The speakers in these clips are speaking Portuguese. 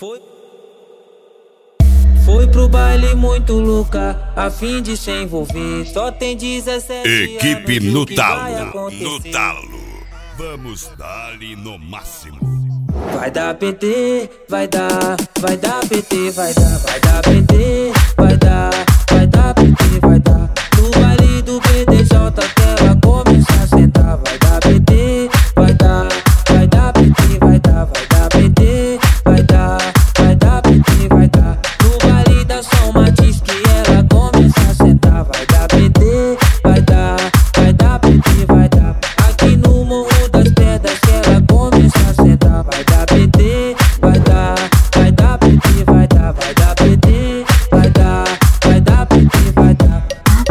Foi pro baile muito louca, a fim de se envolver. Só tem 17 Equipe anos, no o que talo, vai acontecer? no talo. Vamos dar-lhe no máximo. Vai dar PT, vai dar PT, vai dar PT, vai dar PT, vai dar. No baile do PDJ até ela começar a sentar. Vai dar PT, vai dar PT, vai dar PT, vai dar PT, vai dar. No baile da São Matiz que ela começar a sentar. Vai dar PT, vai dar PT, vai dar. Aqui no Morro das Pedras que ela começar a sentar. Vai dar PT, vai dar PT, vai dar PT, vai dar PT, vai dar.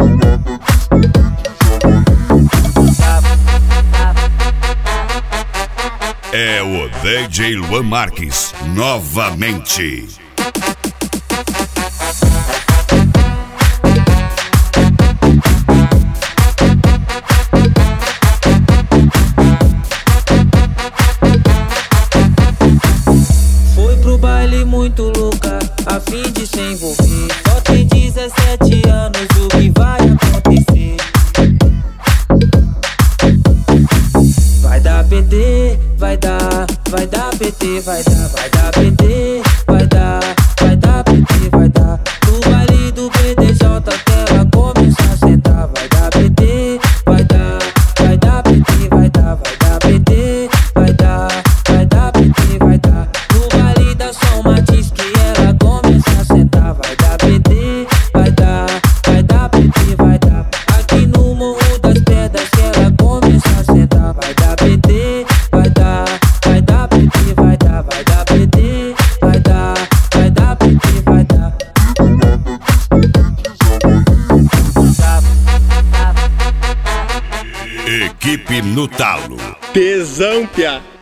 É o DJ Luan Marques, novamente. Foi pro baile muito louca, a fim de se envolver. Só tem 17 anos, o que vai acontecer? Vai dar PT, vai dar PT, vai dar PT, vai dar PT, vai dar. No baile do PDJ até ela começar a sentar. Vai dar PT, vai dar PT, vai dar PT, vai dar PT, vai dar. No baile da São Matiz que ela começar a sentar. Vai dar PT, vai dar PT, vai dar. Aqui no Morro das Pedras que ela começar a sentar. Vai dar PT, vai dar PT, vai dar PT, vai dar PT, vai dar. Equipe no talo. Tesão, piá.